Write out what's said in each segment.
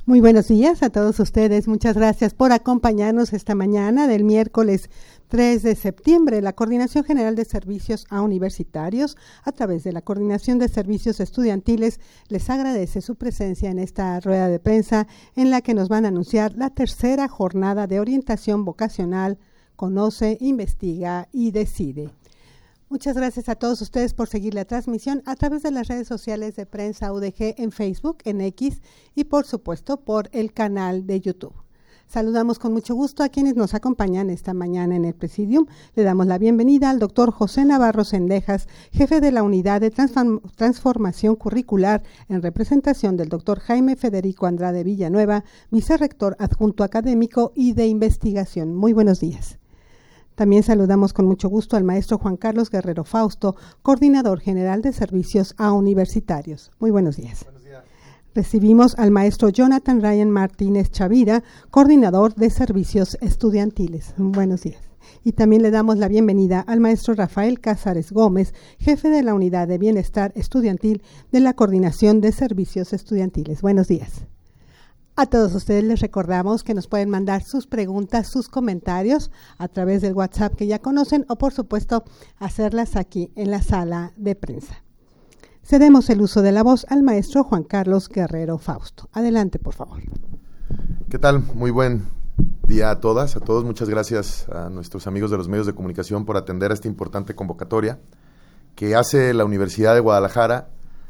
Muy buenos días a todos ustedes. Muchas gracias por acompañarnos esta mañana del miércoles 3 de septiembre. La Coordinación General de Servicios a Universitarios, a través de la Coordinación de Servicios Estudiantiles, les agradece su presencia en esta rueda de prensa en la que nos van a anunciar la tercera jornada de orientación vocacional Conoce, Investiga y Decide. Muchas gracias a todos ustedes por seguir la transmisión a través de las redes sociales de Prensa UDG en Facebook, en X y por supuesto por el canal de YouTube. Saludamos con mucho gusto a quienes nos acompañan esta mañana en el Presidium. Le damos la bienvenida al doctor José Navarro Sendejas, jefe de la Unidad de Transformación Curricular, en representación del doctor Jaime Federico Andrade Villanueva, vicerrector adjunto académico y de investigación. Muy buenos días. También saludamos con mucho gusto al maestro Juan Carlos Guerrero Fausto, coordinador general de servicios a universitarios. Muy buenos días. Buenos días. Recibimos al maestro Jonathan Ryan Martínez Chavira, coordinador de servicios estudiantiles. Buenos días. Y también le damos la bienvenida al maestro Rafael Cázares Gómez, jefe de la Unidad de Bienestar Estudiantil de la Coordinación de Servicios Estudiantiles. Buenos días. A todos ustedes les recordamos que nos pueden mandar sus preguntas, sus comentarios a través del WhatsApp que ya conocen o por supuesto hacerlas aquí en la sala de prensa. Cedemos el uso de la voz al maestro Juan Carlos Guerrero Fausto. Adelante, por favor. ¿Qué tal? Muy buen día a todas, a todos. Muchas gracias a nuestros amigos de los medios de comunicación por atender a esta importante convocatoria que hace la Universidad de Guadalajara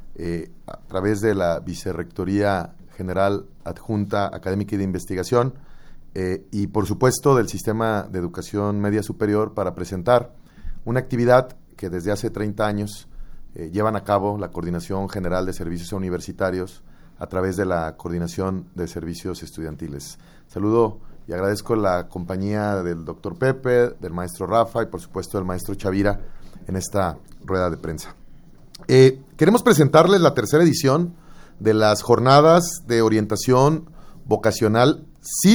a través de la Vicerrectoría General Adjunta Académica y de Investigación y por supuesto del Sistema de Educación Media Superior para presentar una actividad que desde hace 30 años llevan a cabo la Coordinación General de Servicios Universitarios a través de la Coordinación de Servicios Estudiantiles. Saludo y agradezco la compañía del doctor Pepe, del maestro Rafa y por supuesto del maestro Chavira en esta rueda de prensa. Queremos presentarles la tercera edición de las jornadas de orientación vocacional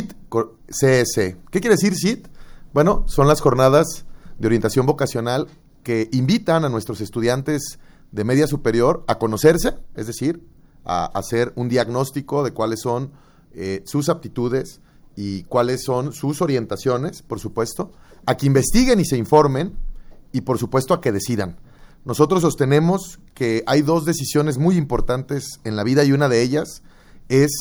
CIT-CEC. ¿Qué quiere decir CIT? Bueno, son las jornadas de orientación vocacional que invitan a nuestros estudiantes de media superior a conocerse, es decir, a hacer un diagnóstico de cuáles son sus aptitudes y cuáles son sus orientaciones, por supuesto, a que investiguen y se informen y, por supuesto, a que decidan. Nosotros sostenemos que hay dos decisiones muy importantes en la vida y una de ellas es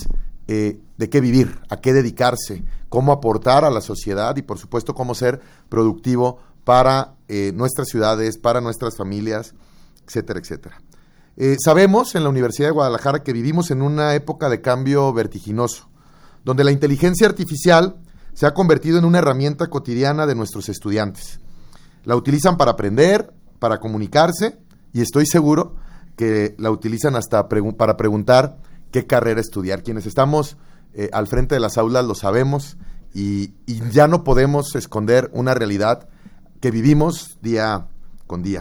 de qué vivir, a qué dedicarse, cómo aportar a la sociedad y por supuesto cómo ser productivo para nuestras ciudades, para nuestras familias, etcétera, etcétera. Sabemos en la Universidad de Guadalajara que vivimos en una época de cambio vertiginoso, donde la inteligencia artificial se ha convertido en una herramienta cotidiana de nuestros estudiantes. La utilizan para aprender, para comunicarse y estoy seguro que la utilizan hasta para preguntar qué carrera estudiar. Quienes estamos al frente de las aulas lo sabemos y ya no podemos esconder una realidad que vivimos día con día.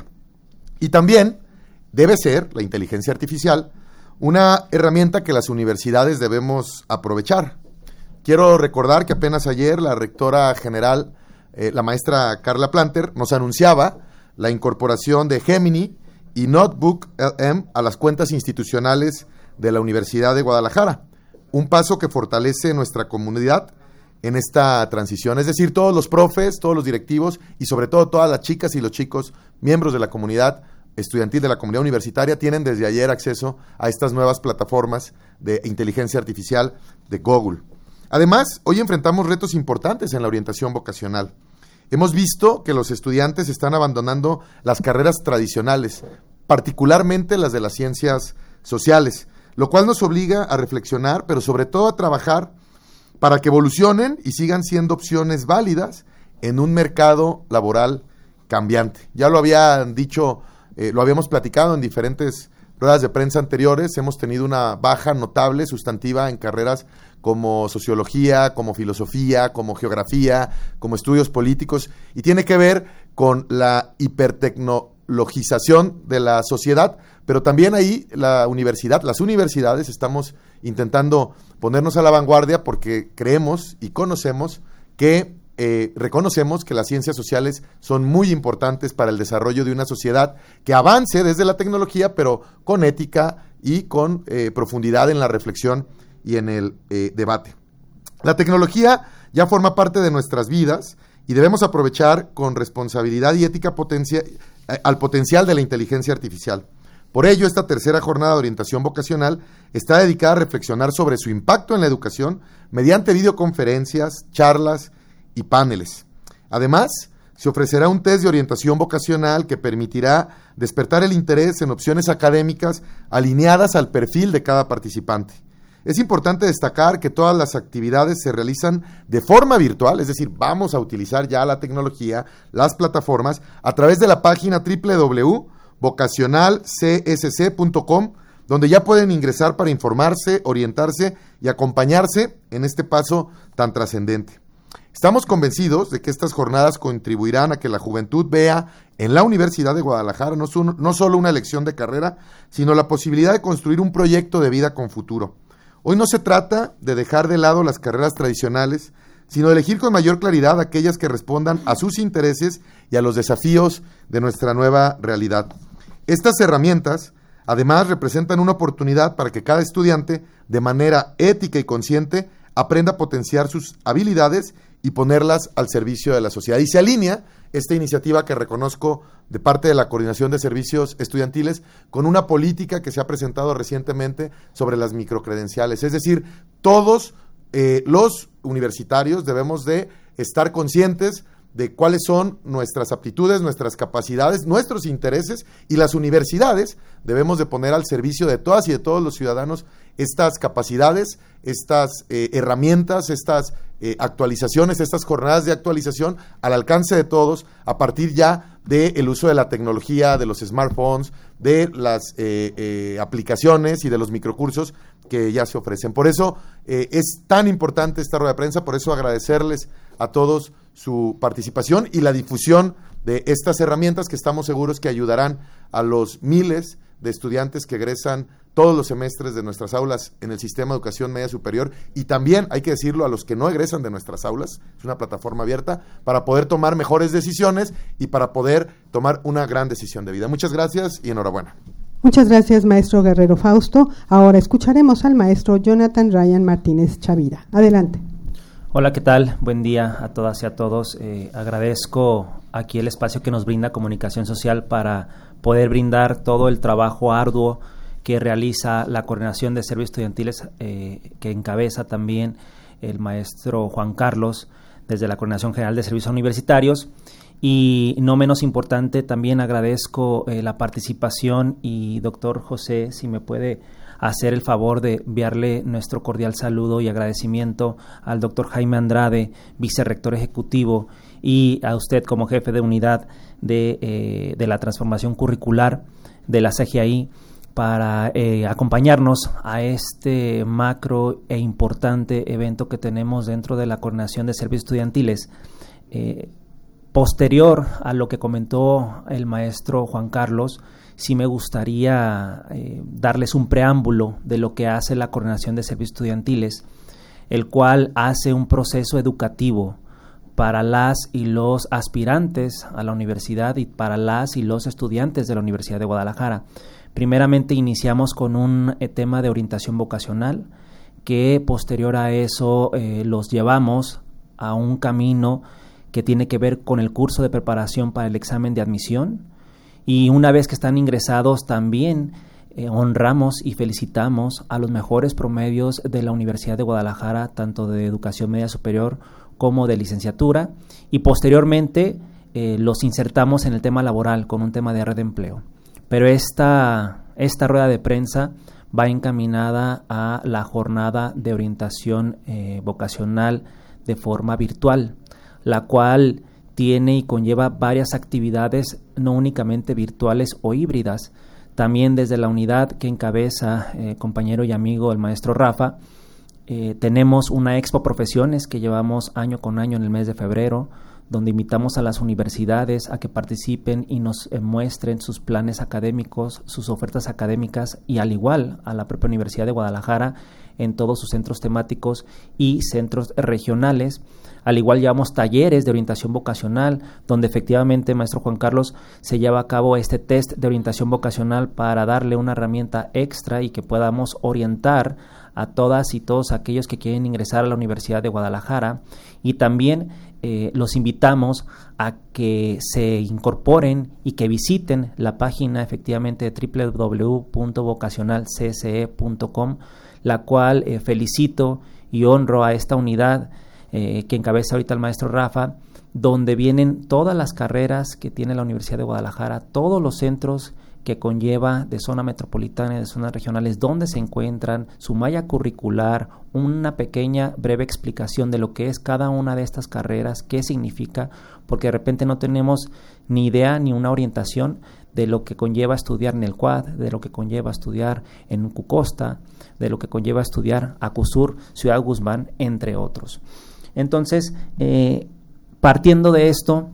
Y también debe ser la inteligencia artificial una herramienta que las universidades debemos aprovechar. Quiero recordar que apenas ayer la rectora general, la maestra Carla Planter, nos anunciaba la incorporación de Gemini y Notebook LM a las cuentas institucionales de la Universidad de Guadalajara, un paso que fortalece nuestra comunidad en esta transición, es decir, todos los profes, todos los directivos y sobre todo todas las chicas y los chicos, miembros de la comunidad estudiantil de la comunidad universitaria, tienen desde ayer acceso a estas nuevas plataformas de inteligencia artificial de Google. Además, hoy enfrentamos retos importantes en la orientación vocacional. Hemos visto que los estudiantes están abandonando las carreras tradicionales, particularmente las de las ciencias sociales, lo cual nos obliga a reflexionar, pero sobre todo a trabajar para que evolucionen y sigan siendo opciones válidas en un mercado laboral cambiante. Ya lo habían dicho, lo habíamos platicado en diferentes ruedas de prensa anteriores, hemos tenido una baja notable, sustantiva en carreras como sociología, como filosofía, como geografía, como estudios políticos, y tiene que ver con la hipertecnologización de la sociedad, pero también ahí las universidades estamos intentando ponernos a la vanguardia porque creemos y conocemos que reconocemos que las ciencias sociales son muy importantes para el desarrollo de una sociedad que avance desde la tecnología, pero con ética y con profundidad en la reflexión y en el debate. La tecnología ya forma parte de nuestras vidas y debemos aprovechar con responsabilidad y ética al potencial de la inteligencia artificial. Por ello, esta tercera jornada de orientación vocacional está dedicada a reflexionar sobre su impacto en la educación mediante videoconferencias, charlas y paneles. Además, se ofrecerá un test de orientación vocacional que permitirá despertar el interés en opciones académicas alineadas al perfil de cada participante. Es importante destacar que todas las actividades se realizan de forma virtual, es decir, vamos a utilizar ya la tecnología, las plataformas, a través de la página www.vocacionalcsc.com, donde ya pueden ingresar para informarse, orientarse y acompañarse en este paso tan trascendente. Estamos convencidos de que estas jornadas contribuirán a que la juventud vea en la Universidad de Guadalajara no solo una elección de carrera, sino la posibilidad de construir un proyecto de vida con futuro. Hoy no se trata de dejar de lado las carreras tradicionales, sino de elegir con mayor claridad aquellas que respondan a sus intereses y a los desafíos de nuestra nueva realidad. Estas herramientas, además, representan una oportunidad para que cada estudiante, de manera ética y consciente, aprenda a potenciar sus habilidades y ponerlas al servicio de la sociedad. Y se alinea esta iniciativa que reconozco de parte de la Coordinación de Servicios Estudiantiles con una política que se ha presentado recientemente sobre las microcredenciales. Es decir, todos los universitarios debemos de estar conscientes de cuáles son nuestras aptitudes, nuestras capacidades, nuestros intereses, y las universidades debemos de poner al servicio de todas y de todos los ciudadanos estas capacidades, estas herramientas, estas actualizaciones, estas jornadas de actualización al alcance de todos, a partir ya del uso de la tecnología, de los smartphones, de las aplicaciones y de los microcursos que ya se ofrecen. Por eso es tan importante esta rueda de prensa, por eso agradecerles a todos su participación y la difusión de estas herramientas que estamos seguros que ayudarán a los miles de estudiantes que egresan todos los semestres de nuestras aulas en el sistema de educación media superior, y también, hay que decirlo, a los que no egresan de nuestras aulas. Es una plataforma abierta para poder tomar mejores decisiones y para poder tomar una gran decisión de vida. Muchas gracias y enhorabuena. Muchas gracias, maestro Guerrero Fausto. Ahora escucharemos al maestro Jonathan Ryan Martínez Chavira. Adelante. Hola, ¿qué tal? Buen día a todas y a todos. Agradezco aquí el espacio que nos brinda Comunicación Social para poder brindar todo el trabajo arduo que realiza la Coordinación de Servicios Estudiantiles, que encabeza también el maestro Juan Carlos desde la Coordinación General de Servicios Universitarios. Y no menos importante, también agradezco la participación, y doctor José, si me puede hacer el favor de enviarle nuestro cordial saludo y agradecimiento al doctor Jaime Andrade, vicerrector ejecutivo, y a usted como jefe de unidad de la transformación curricular de la CGI, para acompañarnos a este macro e importante evento que tenemos dentro de la Coordinación de Servicios Estudiantiles. Posterior a lo que comentó el maestro Juan Carlos, sí me gustaría darles un preámbulo de lo que hace la Coordinación de Servicios Estudiantiles, el cual hace un proceso educativo para las y los aspirantes a la universidad y para las y los estudiantes de la Universidad de Guadalajara. Primeramente iniciamos con un tema de orientación vocacional, que posterior a eso los llevamos a un camino que tiene que ver con el curso de preparación para el examen de admisión, y una vez que están ingresados también honramos y felicitamos a los mejores promedios de la Universidad de Guadalajara, tanto de educación media superior como de licenciatura, y posteriormente los insertamos en el tema laboral con un tema de red de empleo. Pero esta rueda de prensa va encaminada a la jornada de orientación vocacional de forma virtual, la cual tiene y conlleva varias actividades, no únicamente virtuales o híbridas. También desde la unidad que encabeza compañero y amigo el maestro Rafa, tenemos una Expo Profesiones que llevamos año con año en el mes de febrero, donde invitamos a las universidades a que participen y nos muestren sus planes académicos, sus ofertas académicas, y al igual a la propia Universidad de Guadalajara en todos sus centros temáticos y centros regionales. Al igual llevamos talleres de orientación vocacional, donde efectivamente, maestro Juan Carlos, se lleva a cabo este test de orientación vocacional para darle una herramienta extra y que podamos orientar a todas y todos aquellos que quieren ingresar a la Universidad de Guadalajara. Y también los invitamos a que se incorporen y que visiten la página efectivamente de www.vocacionalcce.com, la cual felicito y honro a esta unidad que encabeza ahorita el maestro Rafa, donde vienen todas las carreras que tiene la Universidad de Guadalajara, todos los centros que conlleva de zona metropolitana y de zonas regionales, donde se encuentran, su malla curricular, una pequeña breve explicación de lo que es cada una de estas carreras, qué significa, porque de repente no tenemos ni idea ni una orientación de lo que conlleva estudiar en el CUAD, de lo que conlleva estudiar en Cucosta, de lo que conlleva estudiar Acusur, Ciudad Guzmán, entre otros. Entonces, partiendo de esto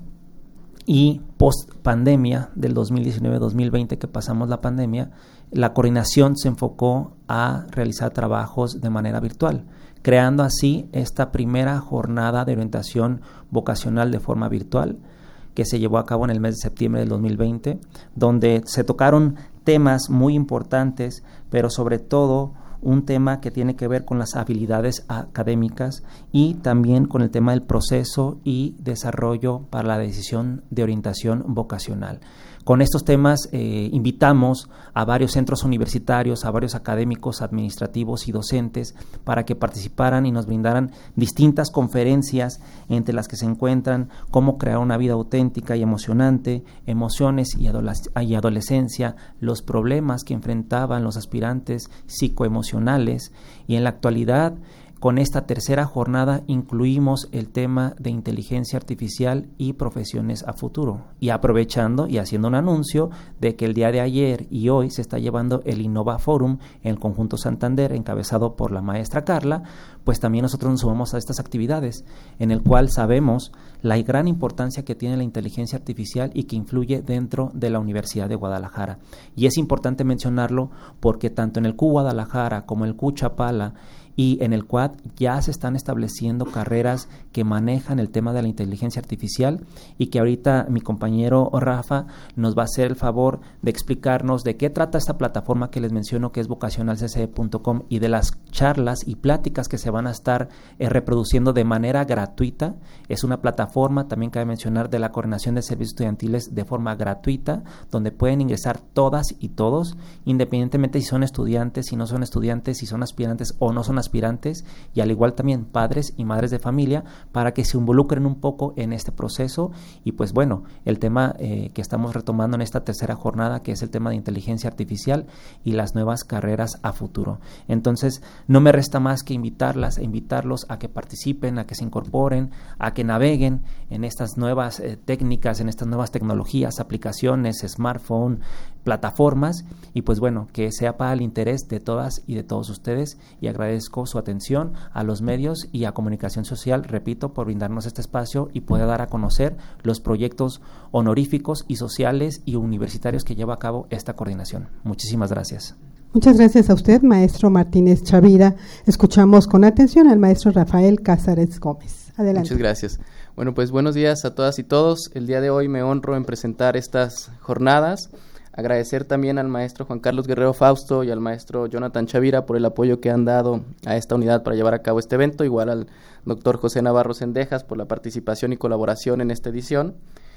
y post pandemia del 2019-2020 que pasamos la pandemia, la coordinación se enfocó a realizar trabajos de manera virtual, creando así esta primera jornada de orientación vocacional de forma virtual que se llevó a cabo en el mes de septiembre del 2020, donde se tocaron temas muy importantes, pero sobre todo un tema que tiene que ver con las habilidades académicas y también con el tema del proceso y desarrollo para la decisión de orientación vocacional. Con estos temas invitamos a varios centros universitarios, a varios académicos, administrativos y docentes para que participaran y nos brindaran distintas conferencias, entre las que se encuentran cómo crear una vida auténtica y emocionante, emociones y adolescencia, los problemas que enfrentaban los aspirantes psicoemocionales, y en la actualidad, con esta tercera jornada incluimos el tema de inteligencia artificial y profesiones a futuro. Y aprovechando y haciendo un anuncio de que el día de ayer y hoy se está llevando el Innova Forum en el Conjunto Santander, encabezado por la maestra Carla, pues también nosotros nos sumamos a estas actividades, en el cual sabemos la gran importancia que tiene la inteligencia artificial y que influye dentro de la Universidad de Guadalajara. Y es importante mencionarlo porque tanto en el CU Guadalajara como en el CU Chapala y en el CUAD ya se están estableciendo carreras que manejan el tema de la inteligencia artificial, y que ahorita mi compañero Rafa nos va a hacer el favor de explicarnos de qué trata esta plataforma que les menciono, que es vocacionalcce.com, y de las charlas y pláticas que se van a estar reproduciendo de manera gratuita. Es una plataforma, también cabe mencionar, de la Coordinación de Servicios Estudiantiles de forma gratuita, donde pueden ingresar todas y todos, independientemente si son estudiantes, si no son estudiantes, si son aspirantes o no son aspirantes, y al igual también padres y madres de familia, para que se involucren un poco en este proceso. Y pues bueno, el tema que estamos retomando en esta tercera jornada, que es el tema de inteligencia artificial y las nuevas carreras a futuro. Entonces, no me resta más que invitarlos a que participen, a que se incorporen, a que naveguen en estas nuevas técnicas, en estas nuevas tecnologías, aplicaciones, smartphone, plataformas, y pues bueno, que sea para el interés de todas y de todos ustedes, y agradezco su atención a los medios y a Comunicación Social, repito, por brindarnos este espacio y poder dar a conocer los proyectos honoríficos y sociales y universitarios que lleva a cabo esta coordinación. Muchísimas gracias. Muchas gracias a usted, maestro Martínez Chavira. Escuchamos con atención al maestro Rafael Cázares Gómez. Adelante. Muchas gracias. Bueno, pues buenos días a todas y todos. El día de hoy me honro en presentar estas jornadas. Agradecer también al maestro Juan Carlos Guerrero Fausto y al maestro Jonathan Chavira por el apoyo que han dado a esta unidad para llevar a cabo este evento, igual al doctor José Navarro Cendejas por la participación y colaboración en esta edición.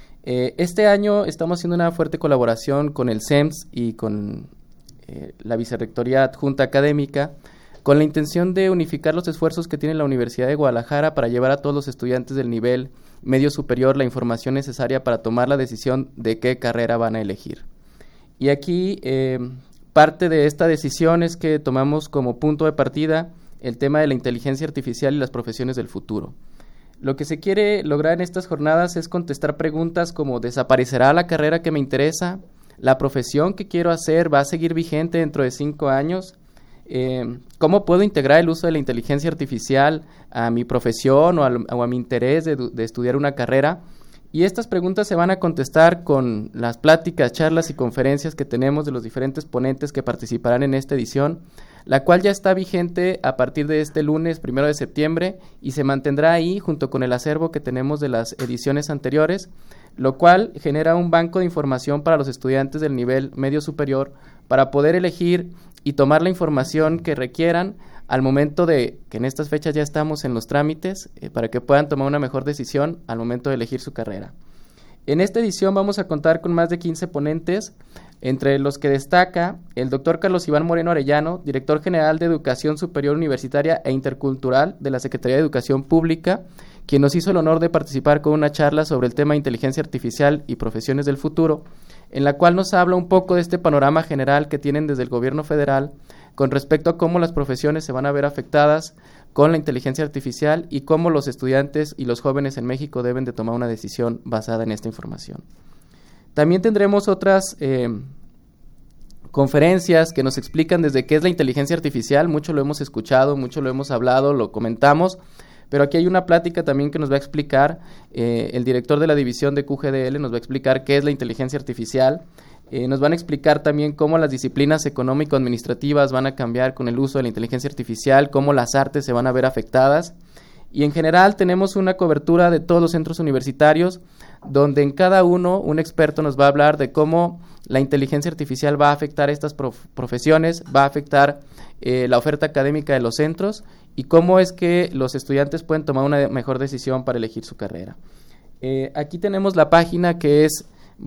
Este año estamos haciendo una fuerte colaboración con el CEMS y con la Vicerrectoría Adjunta Académica, con la intención de unificar los esfuerzos que tiene la Universidad de Guadalajara para llevar a todos los estudiantes del nivel medio superior la información necesaria para tomar la decisión de qué carrera van a elegir. Y aquí parte de esta decisión es que tomamos como punto de partida el tema de la inteligencia artificial y las profesiones del futuro. Lo que se quiere lograr en estas jornadas es contestar preguntas como: ¿desaparecerá la carrera que me interesa? ¿La profesión que quiero hacer va a seguir vigente dentro de 5 años? ¿Cómo puedo integrar el uso de la inteligencia artificial a mi profesión o a mi interés de estudiar una carrera? Y estas preguntas se van a contestar con las pláticas, charlas y conferencias que tenemos de los diferentes ponentes que participarán en esta edición, la cual ya está vigente a partir de este lunes 1 de septiembre y se mantendrá ahí junto con el acervo que tenemos de las ediciones anteriores, lo cual genera un banco de información para los estudiantes del nivel medio superior para poder elegir y tomar la información que requieran al momento de que en estas fechas ya estamos en los trámites, para que puedan tomar una mejor decisión al momento de elegir su carrera. En esta edición vamos a contar con más de 15 ponentes, entre los que destaca el doctor Carlos Iván Moreno Arellano, director general de Educación Superior Universitaria e Intercultural de la Secretaría de Educación Pública, quien nos hizo el honor de participar con una charla sobre el tema de inteligencia artificial y profesiones del futuro, en la cual nos habla un poco de este panorama general que tienen desde el gobierno federal con respecto a cómo las profesiones se van a ver afectadas con la inteligencia artificial y cómo los estudiantes y los jóvenes en México deben de tomar una decisión basada en esta información. También tendremos otras conferencias que nos explican desde qué es la inteligencia artificial. Mucho lo hemos escuchado, mucho lo hemos hablado, lo comentamos, pero aquí hay una plática también que nos va a explicar el director de la división de QGDL, nos va a explicar qué es la inteligencia artificial. Nos van a explicar también cómo las disciplinas económico-administrativas van a cambiar con el uso de la inteligencia artificial, cómo las artes se van a ver afectadas. Y en general tenemos una cobertura de todos los centros universitarios, donde en cada uno un experto nos va a hablar de cómo la inteligencia artificial va a afectar estas profesiones, va a afectar la oferta académica de los centros y cómo es que los estudiantes pueden tomar una mejor decisión para elegir su carrera. Aquí tenemos la página que es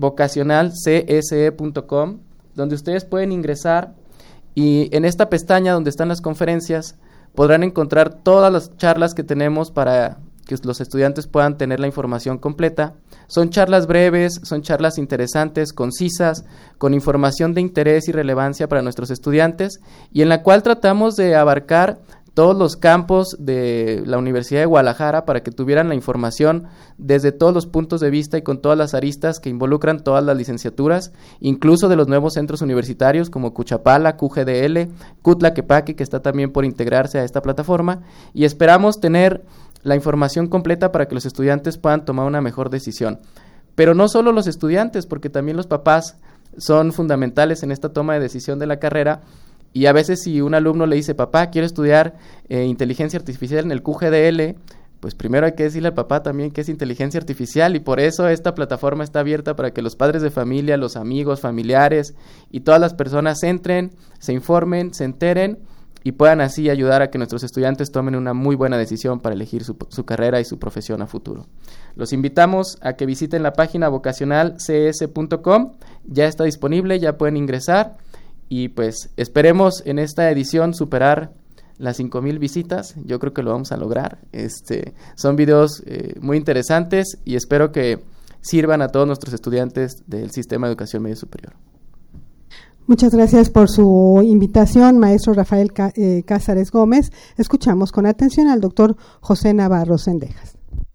vocacionalcse.com, donde ustedes pueden ingresar y en esta pestaña donde están las conferencias podrán encontrar todas las charlas que tenemos para que los estudiantes puedan tener la información completa. Son charlas breves, son charlas interesantes, concisas, con información de interés y relevancia para nuestros estudiantes y en la cual tratamos de abarcar todos los campos de la Universidad de Guadalajara para que tuvieran la información desde todos los puntos de vista y con todas las aristas que involucran todas las licenciaturas, incluso de los nuevos centros universitarios como Cuchapala, QGDL, Cutlaquepaque, que está también por integrarse a esta plataforma, y esperamos tener la información completa para que los estudiantes puedan tomar una mejor decisión. Pero no solo los estudiantes, porque también los papás son fundamentales en esta toma de decisión de la carrera. Y a veces si un alumno le dice, papá, quiero estudiar inteligencia artificial en el QGDL, pues primero hay que decirle al papá también que es inteligencia artificial y por eso esta plataforma está abierta para que los padres de familia, los amigos, familiares y todas las personas entren, se informen, se enteren y puedan así ayudar a que nuestros estudiantes tomen una muy buena decisión para elegir su carrera y su profesión a futuro. Los invitamos a que visiten la página vocacionalcs.com, ya está disponible, ya pueden ingresar. Y pues esperemos en esta edición superar las 5,000 visitas. Yo creo que lo vamos a lograr. Son videos muy interesantes y espero que sirvan a todos nuestros estudiantes del Sistema de Educación Media Superior. Muchas gracias por su invitación, maestro Rafael Cázares Gómez. Escuchamos con atención al doctor José Navarro Cendejas.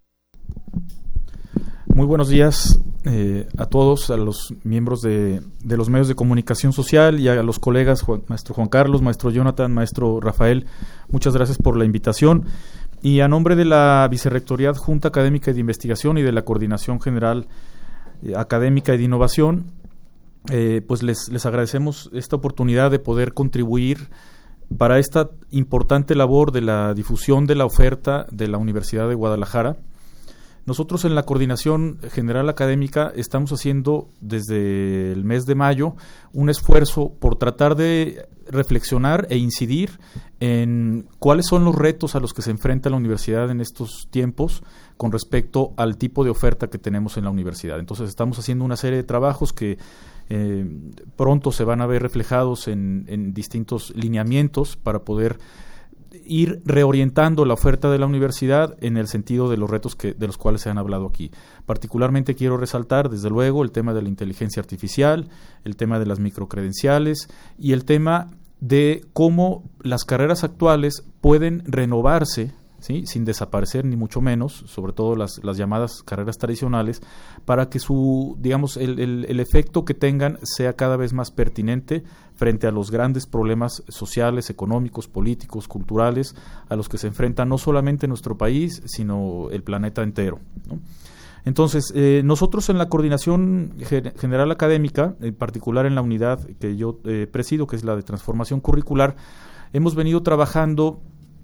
Muy buenos días a todos, a los miembros de los medios de comunicación social y a los colegas, maestro Juan Carlos, maestro Jonathan, maestro Rafael. Muchas gracias por la invitación. Y a nombre de la Vicerrectoría Adjunta Académica y de Investigación y de la Coordinación General Académica y de Innovación, pues les agradecemos esta oportunidad de poder contribuir para esta importante labor de la difusión de la oferta de la Universidad de Guadalajara. Nosotros en la Coordinación General Académica estamos haciendo desde el mes de mayo un esfuerzo por tratar de reflexionar e incidir en cuáles son los retos a los que se enfrenta la universidad en estos tiempos con respecto al tipo de oferta que tenemos en la universidad. Entonces estamos haciendo una serie de trabajos que pronto se van a ver reflejados en distintos lineamientos para poder ir reorientando la oferta de la universidad en el sentido de los retos de los cuales se han hablado aquí. Particularmente quiero resaltar, desde luego, el tema de la inteligencia artificial, el tema de las microcredenciales y el tema de cómo las carreras actuales pueden renovarse, ¿sí?, sin desaparecer ni mucho menos, sobre todo las llamadas carreras tradicionales, para que el efecto que tengan sea cada vez más pertinente frente a los grandes problemas sociales, económicos, políticos, culturales, a los que se enfrenta no solamente nuestro país, sino el planeta entero, ¿no? Entonces, nosotros en la Coordinación General Académica, en particular en la unidad que yo presido, que es la de transformación curricular, hemos venido trabajando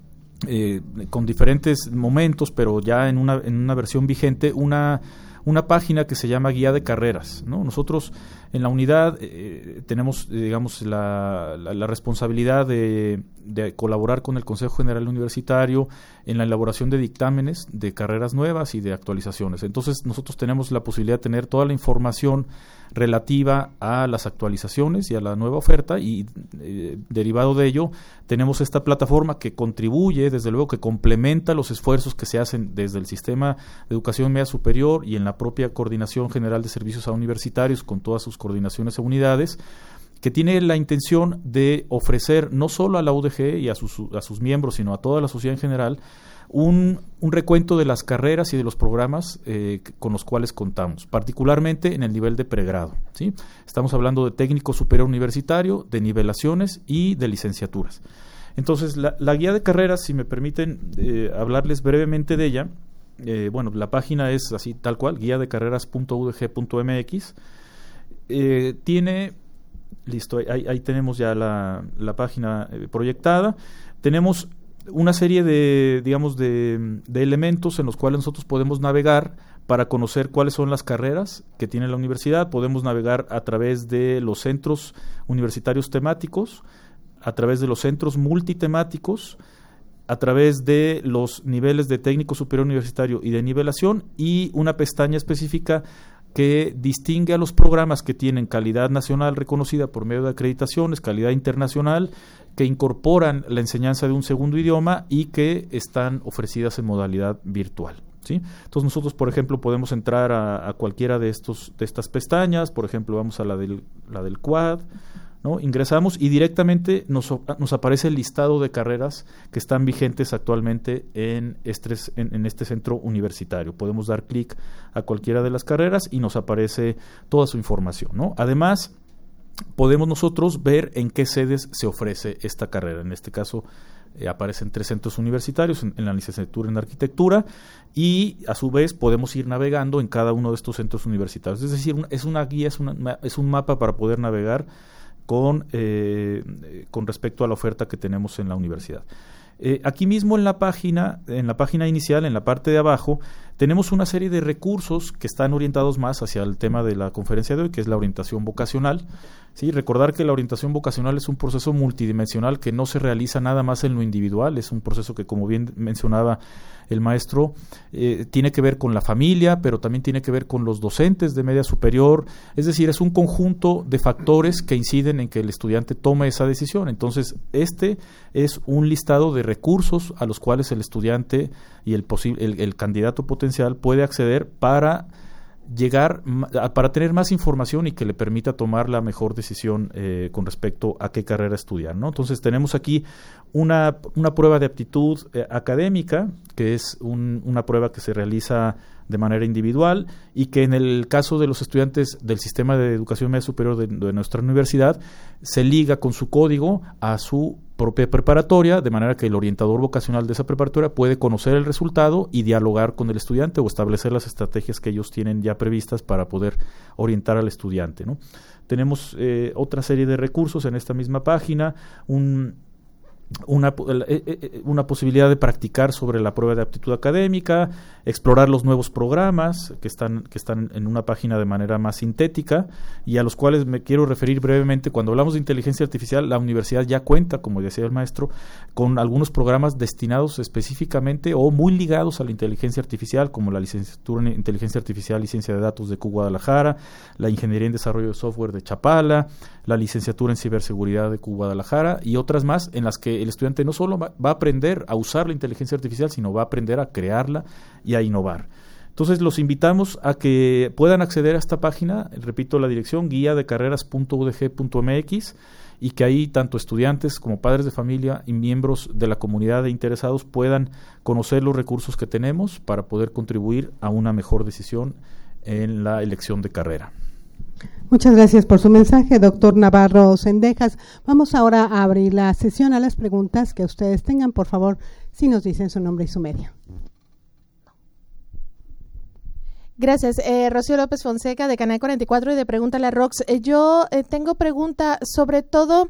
con diferentes momentos, pero ya en una versión vigente, una página que se llama Guía de Carreras, ¿no? Nosotros en la unidad tenemos, digamos, la responsabilidad de colaborar con el Consejo General Universitario en la elaboración de dictámenes de carreras nuevas y de actualizaciones. Entonces, nosotros tenemos la posibilidad de tener toda la información relativa a las actualizaciones y a la nueva oferta, y derivado de ello tenemos esta plataforma que contribuye, desde luego que complementa los esfuerzos que se hacen desde el sistema de educación media superior y en la propia Coordinación General de Servicios a Universitarios con todas sus coordinaciones e unidades, que tiene la intención de ofrecer no solo a la UDG y a sus miembros, sino a toda la sociedad en general, un recuento de las carreras y de los programas con los cuales contamos, particularmente en el nivel de pregrado, ¿sí? Estamos hablando de técnico superior universitario, de nivelaciones y de licenciaturas. Entonces, la guía de carreras, si me permiten hablarles brevemente de ella, bueno, la página es así tal cual, guiadecarreras.udg.mx. Tiene, listo, ahí tenemos ya la página proyectada. Tenemos una serie de, digamos, de elementos en los cuales nosotros podemos navegar para conocer cuáles son las carreras que tiene la universidad. Podemos navegar a través de los centros universitarios temáticos, a través de los centros multitemáticos, a través de los niveles de técnico superior universitario y de nivelación, y una pestaña específica que distingue a los programas que tienen calidad nacional reconocida por medio de acreditaciones, calidad internacional, que incorporan la enseñanza de un segundo idioma y que están ofrecidas en modalidad virtual, ¿sí? Entonces nosotros, por ejemplo, podemos entrar a cualquiera de estas pestañas. Por ejemplo, vamos a la del Quad, ¿no? Ingresamos y directamente nos aparece el listado de carreras que están vigentes actualmente en este centro universitario. Podemos dar clic a cualquiera de las carreras y nos aparece toda su información, ¿no? Además, podemos nosotros ver en qué sedes se ofrece esta carrera. En este caso, aparecen 3 centros universitarios en la licenciatura en arquitectura, y a su vez podemos ir navegando en cada uno de estos centros universitarios. Es decir, es una guía, es un mapa para poder navegar con respecto a la oferta que tenemos en la universidad. Aquí mismo en la página inicial, en la parte de abajo, tenemos una serie de recursos que están orientados más hacia el tema de la conferencia de hoy, que es la orientación vocacional. Sí, recordar que la orientación vocacional es un proceso multidimensional que no se realiza nada más en lo individual, es un proceso que, como bien mencionaba el maestro, tiene que ver con la familia, pero también tiene que ver con los docentes de media superior. Es decir, es un conjunto de factores que inciden en que el estudiante tome esa decisión. Entonces, este es un listado de recursos a los cuales el estudiante y el candidato potencial puede acceder para tener más información y que le permita tomar la mejor decisión con respecto a qué carrera estudiar, ¿no? Entonces tenemos aquí una prueba de aptitud académica, que es una prueba que se realiza de manera individual y que en el caso de los estudiantes del sistema de educación media superior de nuestra universidad se liga con su código a su propia preparatoria, de manera que el orientador vocacional de esa preparatoria puede conocer el resultado y dialogar con el estudiante o establecer las estrategias que ellos tienen ya previstas para poder orientar al estudiante, ¿no? Tenemos otra serie de recursos en esta misma página, una posibilidad de practicar sobre la prueba de aptitud académica, explorar los nuevos programas que están en una página de manera más sintética y a los cuales me quiero referir brevemente. Cuando hablamos de inteligencia artificial, la universidad ya cuenta, como decía el maestro, con algunos programas destinados específicamente o muy ligados a la inteligencia artificial, como la licenciatura en inteligencia artificial y ciencia de datos de CU Guadalajara, la ingeniería en desarrollo de software de Chapala, la licenciatura en ciberseguridad de CU Guadalajara y otras más, en las que el estudiante no solo va a aprender a usar la inteligencia artificial, sino va a aprender a crearla y a innovar. Entonces los invitamos a que puedan acceder a esta página, repito la dirección, guiadecarreras.udg.mx, y que ahí tanto estudiantes como padres de familia y miembros de la comunidad de interesados puedan conocer los recursos que tenemos para poder contribuir a una mejor decisión en la elección de carrera. Muchas gracias por su mensaje, doctor Navarro Cendejas. Vamos ahora a abrir la sesión a las preguntas que ustedes tengan. Por favor, si nos dicen su nombre y su medio. Gracias. Rocío López Fonseca, de Canal 44 y de Pregúntale a Rox. Yo tengo pregunta, sobre todo,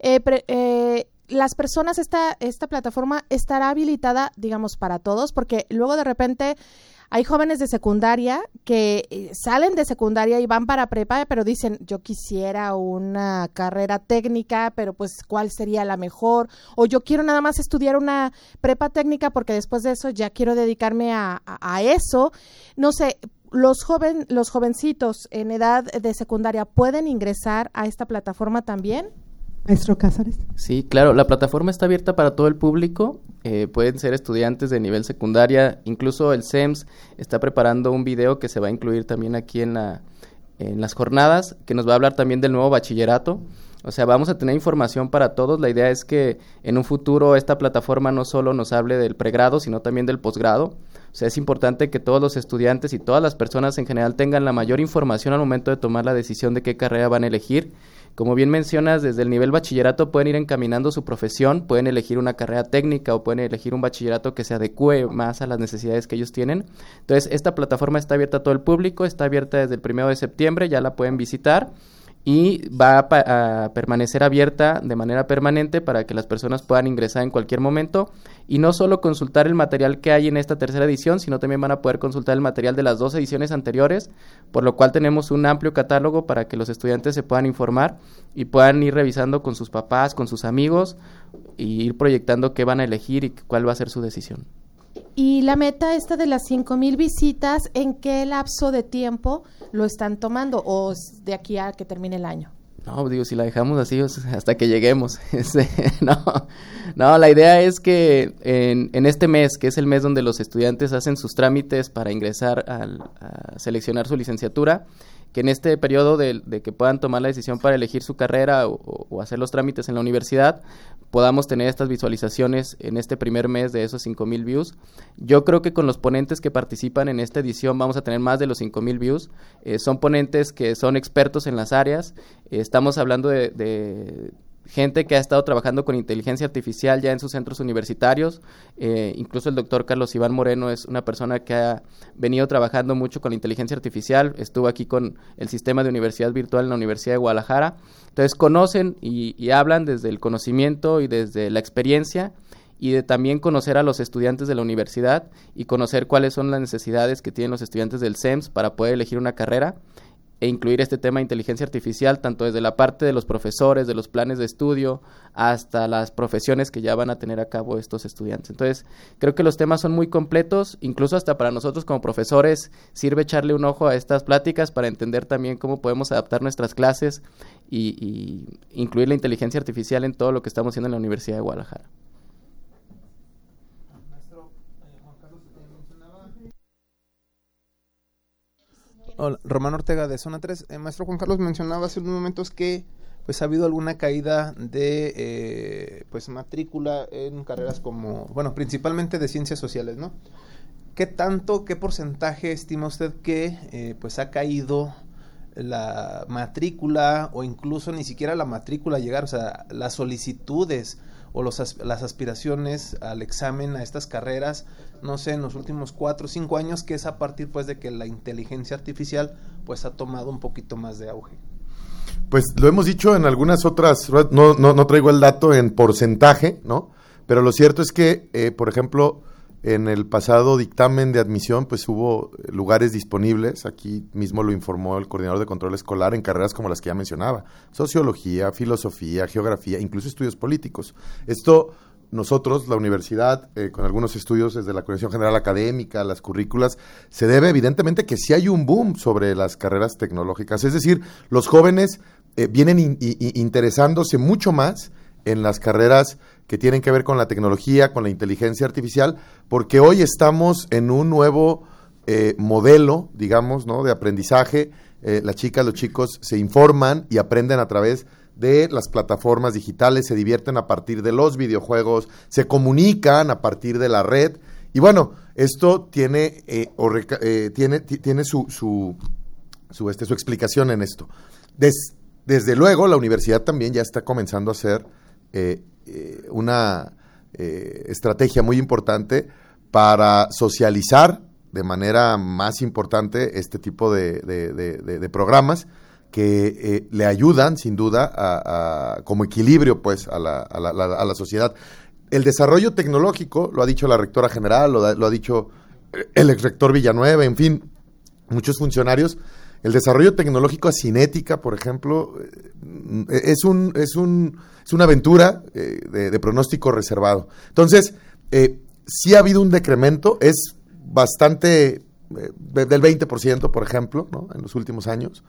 las personas, esta plataforma estará habilitada, digamos, para todos, porque luego de repente hay jóvenes de secundaria que salen de secundaria y van para prepa, pero dicen, yo quisiera una carrera técnica, pero pues, ¿cuál sería la mejor? O yo quiero nada más estudiar una prepa técnica porque después de eso ya quiero dedicarme a eso. No sé, los jovencitos en edad de secundaria, ¿pueden ingresar a esta plataforma también? Maestro Cázares. Sí, claro, la plataforma está abierta para todo el público, pueden ser estudiantes de nivel secundaria, incluso el CEMS está preparando un video que se va a incluir también aquí en las jornadas, que nos va a hablar también del nuevo bachillerato. O sea, vamos a tener información para todos. La idea es que en un futuro esta plataforma no solo nos hable del pregrado, sino también del posgrado. O sea, es importante que todos los estudiantes y todas las personas en general tengan la mayor información al momento de tomar la decisión de qué carrera van a elegir. Como bien mencionas, desde el nivel bachillerato pueden ir encaminando su profesión, pueden elegir una carrera técnica o pueden elegir un bachillerato que se adecue más a las necesidades que ellos tienen. Entonces, esta plataforma está abierta a todo el público, está abierta desde el 1 de septiembre, ya la pueden visitar y va a permanecer abierta de manera permanente para que las personas puedan ingresar en cualquier momento y no solo consultar el material que hay en esta tercera edición, sino también van a poder consultar el material de las 2 ediciones anteriores, por lo cual tenemos un amplio catálogo para que los estudiantes se puedan informar y puedan ir revisando con sus papás, con sus amigos y ir proyectando qué van a elegir y cuál va a ser su decisión. Y la meta esta de las 5,000 visitas, ¿en qué lapso de tiempo lo están tomando o de aquí a que termine el año? No, digo, si la dejamos así hasta que lleguemos. No, la idea es que en este mes, que es el mes donde los estudiantes hacen sus trámites para ingresar a seleccionar su licenciatura, que en este periodo de que puedan tomar la decisión para elegir su carrera o hacer los trámites en la universidad, podamos tener estas visualizaciones en este primer mes de esos 5,000 views. Yo creo que con los ponentes que participan en esta edición vamos a tener más de los 5,000 views. Son ponentes que son expertos en las áreas. Estamos hablando de gente que ha estado trabajando con inteligencia artificial ya en sus centros universitarios, incluso el doctor Carlos Iván Moreno es una persona que ha venido trabajando mucho con la inteligencia artificial, estuvo aquí con el sistema de universidad virtual en la Universidad de Guadalajara, entonces conocen y hablan desde el conocimiento y desde la experiencia y de también conocer a los estudiantes de la universidad y conocer cuáles son las necesidades que tienen los estudiantes del CEMS para poder elegir una carrera e incluir este tema de inteligencia artificial tanto desde la parte de los profesores, de los planes de estudio, hasta las profesiones que ya van a tener a cabo estos estudiantes. Entonces, creo que los temas son muy completos, incluso hasta para nosotros como profesores sirve echarle un ojo a estas pláticas para entender también cómo podemos adaptar nuestras clases y incluir la inteligencia artificial en todo lo que estamos haciendo en la Universidad de Guadalajara. Hola, Román Ortega de Zona 3. Maestro Juan Carlos mencionaba hace unos momentos que pues ha habido alguna caída de pues matrícula en carreras como, bueno, principalmente de ciencias sociales, ¿no? ¿Qué porcentaje estima usted que pues ha caído la matrícula o incluso ni siquiera la matrícula llegar, o sea, las solicitudes o las aspiraciones al examen a estas carreras, no sé, en los últimos 4 o 5 años, que es a partir pues de que la inteligencia artificial pues ha tomado un poquito más de auge? Pues lo hemos dicho en algunas otras, no traigo el dato en porcentaje, ¿no? Pero lo cierto es que, por ejemplo, en el pasado dictamen de admisión, pues hubo lugares disponibles, aquí mismo lo informó el coordinador de control escolar, en carreras como las que ya mencionaba, sociología, filosofía, geografía, incluso estudios políticos. Esto nosotros, la universidad, con algunos estudios desde la Coordinación General Académica, las currículas, se debe evidentemente que sí hay un boom sobre las carreras tecnológicas, es decir, los jóvenes vienen interesándose mucho más en las carreras que tienen que ver con la tecnología, con la inteligencia artificial, porque hoy estamos en un nuevo modelo, digamos, ¿no?, de aprendizaje. Las chicas, los chicos se informan y aprenden a través de las plataformas digitales, se divierten a partir de los videojuegos, se comunican a partir de la red, y bueno, esto tiene su explicación en esto. Desde luego, la universidad también ya está comenzando a hacer una estrategia muy importante para socializar de manera más importante este tipo de programas que le ayudan sin duda como equilibrio pues a la sociedad. El desarrollo tecnológico, lo ha dicho la rectora general, lo ha dicho el exrector Villanueva, en fin, muchos funcionarios. El desarrollo tecnológico a cinética, por ejemplo, es una aventura de pronóstico reservado. Entonces, sí ha habido un decremento, es bastante del 20%, por ejemplo, ¿no? En los últimos años.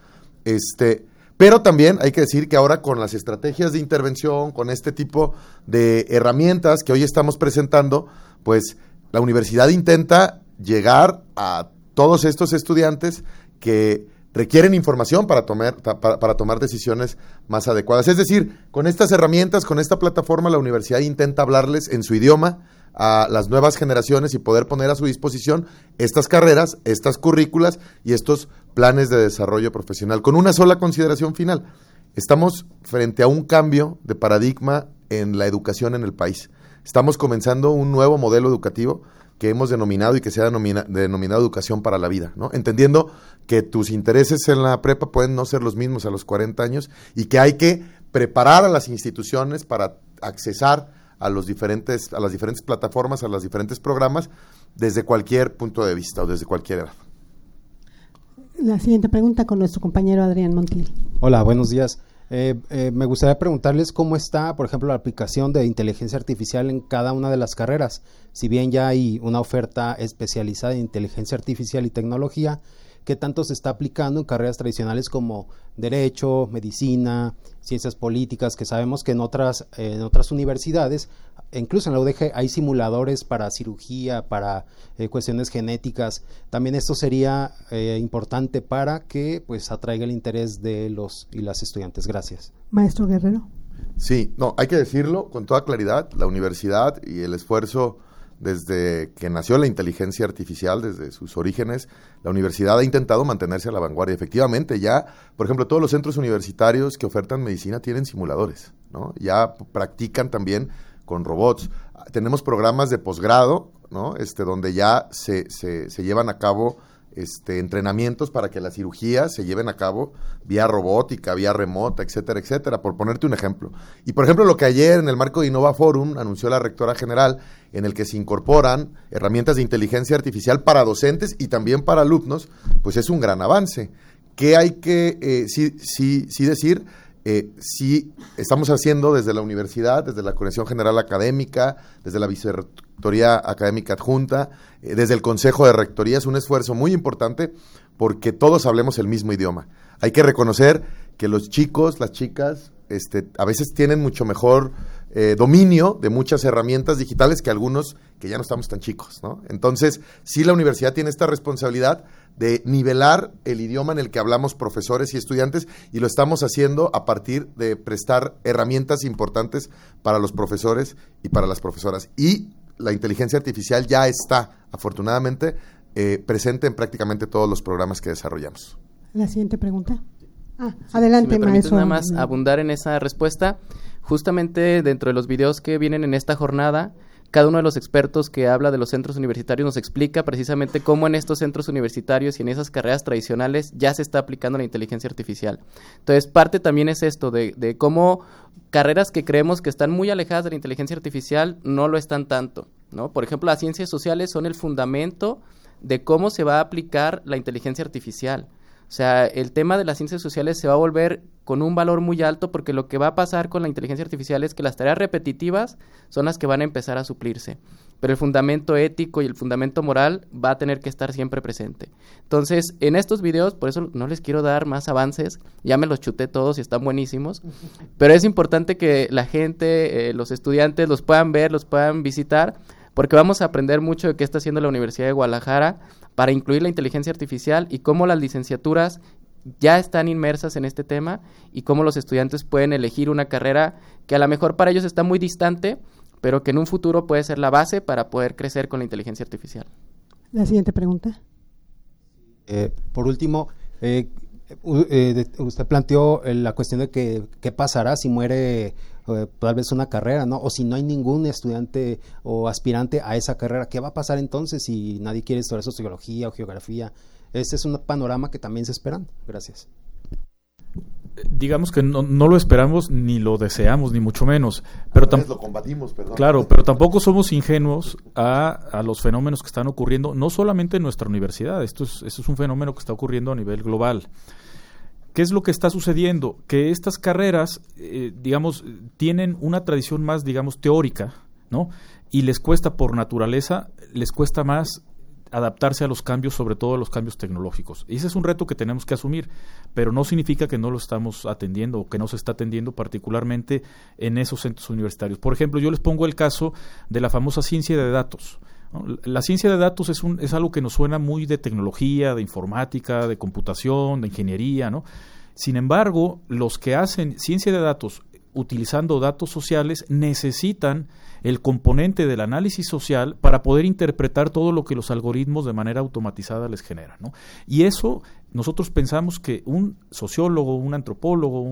Pero también hay que decir que ahora con las estrategias de intervención, con este tipo de herramientas que hoy estamos presentando, pues la universidad intenta llegar a todos estos estudiantes que requieren información para tomar decisiones más adecuadas. Es decir, con estas herramientas, con esta plataforma, la universidad intenta hablarles en su idioma a las nuevas generaciones y poder poner a su disposición estas carreras, estas currículas y estos planes de desarrollo profesional. Con una sola consideración final, estamos frente a un cambio de paradigma en la educación en el país. Estamos comenzando un nuevo modelo educativo que hemos denominado y que se ha denominado educación para la vida, ¿no? Entendiendo que tus intereses en la prepa pueden no ser los mismos a los 40 años y que hay que preparar a las instituciones para accesar a las diferentes plataformas, a los diferentes programas, desde cualquier punto de vista o desde cualquier edad. La siguiente pregunta con nuestro compañero Adrián Montiel. Hola, buenos días. Me gustaría preguntarles cómo está, por ejemplo, la aplicación de inteligencia artificial en cada una de las carreras. Si bien ya hay una oferta especializada en inteligencia artificial y tecnología, ¿qué tanto se está aplicando en carreras tradicionales como Derecho, Medicina, Ciencias Políticas, que sabemos que en otras universidades, incluso en la UDG, hay simuladores para cirugía, para cuestiones genéticas? También esto sería importante para que pues atraiga el interés de los y las estudiantes. Gracias. Maestro Guerrero. Sí, no, hay que decirlo con toda claridad, la universidad y el esfuerzo desde que nació la inteligencia artificial, desde sus orígenes, la universidad ha intentado mantenerse a la vanguardia. Efectivamente, ya, por ejemplo, todos los centros universitarios que ofertan medicina tienen simuladores, ¿no? Ya practican también con robots. Tenemos programas de posgrado, ¿no? Donde ya se llevan a cabo entrenamientos para que las cirugías se lleven a cabo vía robótica, vía remota, etcétera, etcétera, por ponerte un ejemplo. Y por ejemplo, lo que ayer en el marco de Innova Forum anunció la rectora general, en el que se incorporan herramientas de inteligencia artificial para docentes y también para alumnos, pues es un gran avance. ¿Qué hay que sí decir? Sí estamos haciendo desde la universidad, desde la Coordinación General Académica, desde la Vicerrectoría Académica Adjunta, desde el Consejo de Rectorías, un esfuerzo muy importante porque todos hablemos el mismo idioma. Hay que reconocer que los chicos, las chicas, a veces tienen mucho mejor dominio de muchas herramientas digitales que algunos que ya no estamos tan chicos, ¿no? Entonces, sí, la universidad tiene esta responsabilidad de nivelar el idioma en el que hablamos profesores y estudiantes, y lo estamos haciendo a partir de prestar herramientas importantes para los profesores y para las profesoras. Y la inteligencia artificial ya está, afortunadamente, presente en prácticamente todos los programas que desarrollamos. La siguiente pregunta. Adelante, si me maestro. Nada más abundar en esa respuesta. Justamente dentro de los videos que vienen en esta jornada, cada uno de los expertos que habla de los centros universitarios nos explica precisamente cómo en estos centros universitarios y en esas carreras tradicionales ya se está aplicando la inteligencia artificial. Entonces, parte también es esto de cómo carreras que creemos que están muy alejadas de la inteligencia artificial no lo están tanto, ¿no? Por ejemplo, las ciencias sociales son el fundamento de cómo se va a aplicar la inteligencia artificial. O sea, el tema de las ciencias sociales se va a volver con un valor muy alto, porque lo que va a pasar con la inteligencia artificial es que las tareas repetitivas son las que van a empezar a suplirse, pero el fundamento ético y el fundamento moral va a tener que estar siempre presente. Entonces, en estos videos, por eso no les quiero dar más avances, ya me los chuté todos y están buenísimos, pero es importante que la gente, los estudiantes los puedan ver, los puedan visitar, porque vamos a aprender mucho de qué está haciendo la Universidad de Guadalajara para incluir la inteligencia artificial y cómo las licenciaturas ya están inmersas en este tema y cómo los estudiantes pueden elegir una carrera que a lo mejor para ellos está muy distante, pero que en un futuro puede ser la base para poder crecer con la inteligencia artificial. La siguiente pregunta. Por último, usted planteó la cuestión de qué pasará si muere tal vez una carrera, ¿no? O si no hay ningún estudiante o aspirante a esa carrera, ¿qué va a pasar entonces si nadie quiere estudiar sociología o geografía? Ese es un panorama que también se esperan. Gracias. Digamos que no lo esperamos ni lo deseamos, ni mucho menos. Pero lo combatimos, perdón. Claro, pero tampoco somos ingenuos a los fenómenos que están ocurriendo, no solamente en nuestra universidad. Esto es un fenómeno que está ocurriendo a nivel global. ¿Qué es lo que está sucediendo? Que estas carreras, digamos, tienen una tradición más, digamos, teórica, ¿no? Y les cuesta por naturaleza, les cuesta más adaptarse a los cambios, sobre todo a los cambios tecnológicos. Y ese es un reto que tenemos que asumir, pero no significa que no lo estamos atendiendo o que no se está atendiendo particularmente en esos centros universitarios. Por ejemplo, yo les pongo el caso de la famosa ciencia de datos, ¿no? La ciencia de datos es algo que nos suena muy de tecnología, de informática, de computación, de ingeniería, ¿no? Sin embargo, los que hacen ciencia de datos utilizando datos sociales necesitan el componente del análisis social para poder interpretar todo lo que los algoritmos de manera automatizada les generan, ¿no? Y eso nosotros pensamos que un sociólogo, un antropólogo,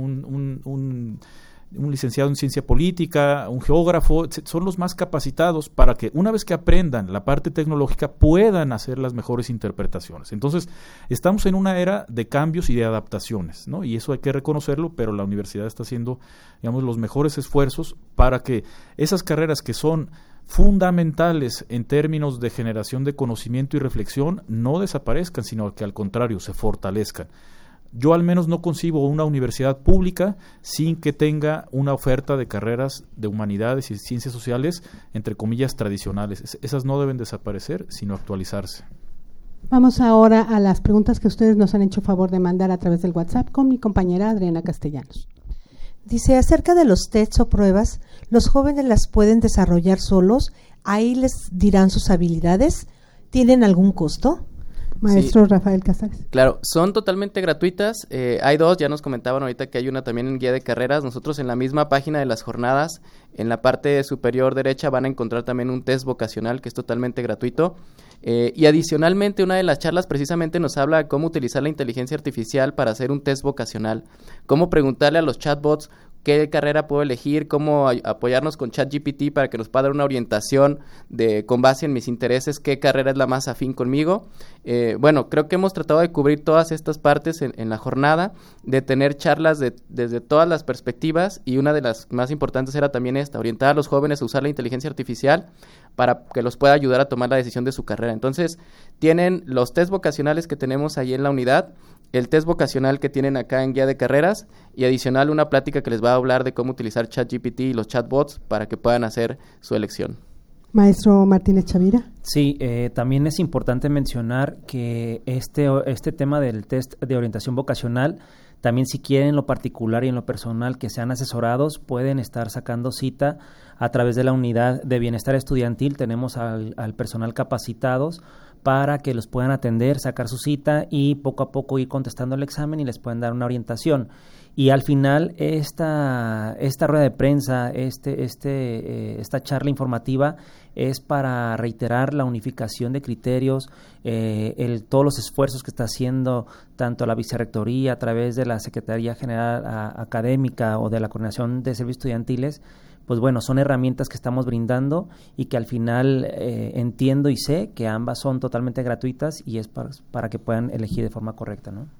un licenciado en ciencia política, un geógrafo, son los más capacitados para que una vez que aprendan la parte tecnológica puedan hacer las mejores interpretaciones. Entonces, estamos en una era de cambios y de adaptaciones, ¿no? Y eso hay que reconocerlo, pero la universidad está haciendo, digamos, los mejores esfuerzos para que esas carreras que son fundamentales en términos de generación de conocimiento y reflexión no desaparezcan, sino que al contrario, se fortalezcan. Yo al menos no concibo una universidad pública sin que tenga una oferta de carreras de humanidades y ciencias sociales, entre comillas, tradicionales. Esas no deben desaparecer, sino actualizarse. Vamos ahora a las preguntas que ustedes nos han hecho favor de mandar a través del WhatsApp con mi compañera Adriana Castellanos. Dice, acerca de los tests o pruebas, ¿los jóvenes las pueden desarrollar solos? ¿Ahí les dirán sus habilidades? ¿Tienen algún costo? Maestro Sí. Rafael Casares. Claro, son totalmente gratuitas. Hay dos, ya nos comentaban ahorita que hay una también en guía de carreras. Nosotros en la misma página de las jornadas, en la parte superior derecha van a encontrar también un test vocacional que es totalmente gratuito. Y adicionalmente una de las charlas precisamente nos habla de cómo utilizar la inteligencia artificial para hacer un test vocacional. Cómo preguntarle a los chatbots qué carrera puedo elegir, cómo apoyarnos con ChatGPT para que nos pueda dar una orientación con base en mis intereses, qué carrera es la más afín conmigo. Bueno, creo que hemos tratado de cubrir todas estas partes en la jornada, de tener charlas desde todas las perspectivas, y una de las más importantes era también esta, orientar a los jóvenes a usar la inteligencia artificial para que los pueda ayudar a tomar la decisión de su carrera. Entonces, tienen los test vocacionales que tenemos ahí en la unidad, el test vocacional que tienen acá en guía de carreras, y adicional una plática que les va a hablar de cómo utilizar ChatGPT y los chatbots para que puedan hacer su elección. Maestro Martínez Chavira. Sí, también es importante mencionar que este tema del test de orientación vocacional, también si quieren en lo particular y en lo personal que sean asesorados, pueden estar sacando cita a través de la unidad de bienestar estudiantil. Tenemos al personal capacitados para que los puedan atender, sacar su cita y poco a poco ir contestando el examen y les pueden dar una orientación. Y al final esta rueda de prensa, esta charla informativa es para reiterar la unificación de criterios, todos los esfuerzos que está haciendo tanto la Vicerrectoría a través de la Secretaría General Académica o de la Coordinación de Servicios Estudiantiles. Pues bueno, son herramientas que estamos brindando y que al final entiendo y sé que ambas son totalmente gratuitas y es para que puedan elegir de forma correcta, ¿no?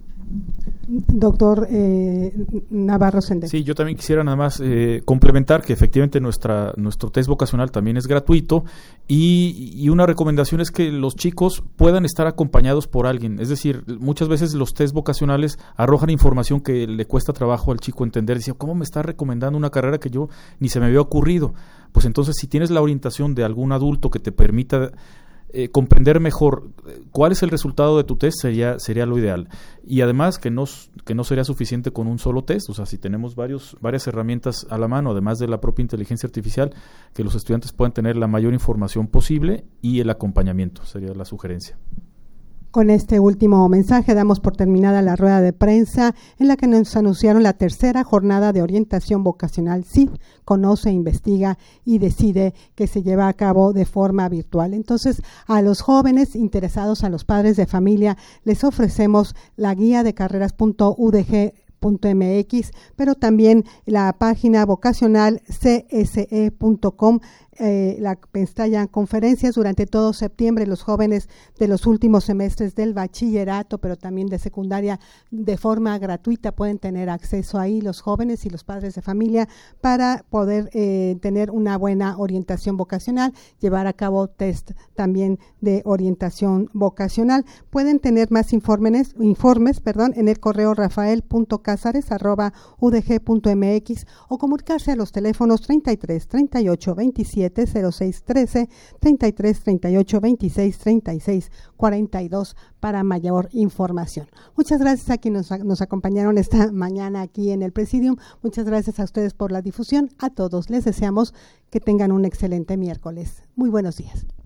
Doctor Navarro Sender. Sí, yo también quisiera nada más complementar que efectivamente nuestro test vocacional también es gratuito y una recomendación es que los chicos puedan estar acompañados por alguien. Es decir, muchas veces los test vocacionales arrojan información que le cuesta trabajo al chico entender. Dice, ¿cómo me está recomendando una carrera que yo ni se me había ocurrido? Pues entonces, si tienes la orientación de algún adulto que te permita comprender mejor cuál es el resultado de tu test sería lo ideal. Y además que no sería suficiente con un solo test, o sea, si tenemos varias herramientas a la mano, además de la propia inteligencia artificial, que los estudiantes puedan tener la mayor información posible y el acompañamiento, sería la sugerencia. Con este último mensaje damos por terminada la rueda de prensa en la que nos anunciaron la tercera jornada de orientación vocacional CID, Conoce, Investiga y Decide, que se lleva a cabo de forma virtual. Entonces, a los jóvenes interesados, a los padres de familia, les ofrecemos la guía de carreras.udg.mx pero también la página vocacional cse.com, la pestaña conferencias. Durante todo septiembre los jóvenes de los últimos semestres del bachillerato, pero también de secundaria, de forma gratuita pueden tener acceso ahí los jóvenes y los padres de familia para poder tener una buena orientación vocacional, llevar a cabo test también de orientación vocacional. Pueden tener más informes en el correo rafael.casares@udg.mx o comunicarse a los teléfonos 33 38 27 06 13, 33 38 26 36 42 para mayor información. Muchas gracias a quienes nos acompañaron esta mañana aquí en el Presidium. Muchas gracias a ustedes por la difusión. A todos les deseamos que tengan un excelente miércoles. Muy buenos días.